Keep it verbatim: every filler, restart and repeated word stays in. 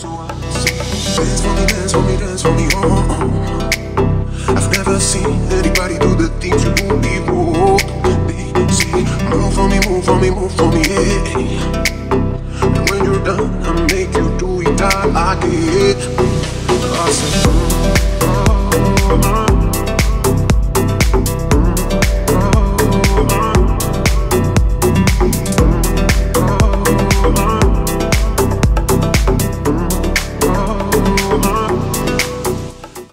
Dance for me, dance for me, dance for me, oh, oh. I've never seen anybody do the things you do before. Baby, say, move for me, move for me, move for me, yeah. And when you're done, I'll make you do it all again.